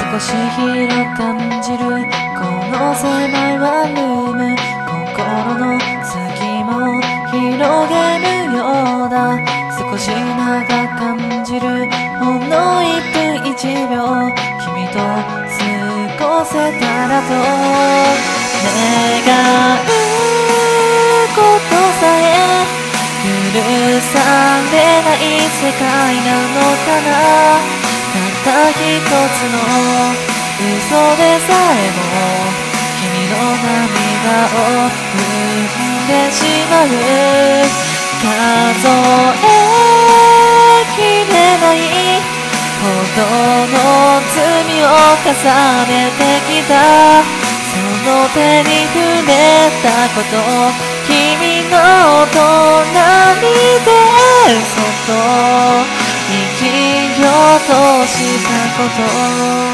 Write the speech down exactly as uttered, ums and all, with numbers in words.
少し広く感じるこの狭いワンルーム、心の隙間を広げるようだ。少し長く感じるほんのいっぷんいちびょう、君と過ごせたらと願うことさえ許されない世界なのかな。たった一つの嘘でさえも君の涙を生んでしまう。数えきれないほどの罪を重ねてきた。その手に触れたこと、君の隣でそっと生きようとしたこと。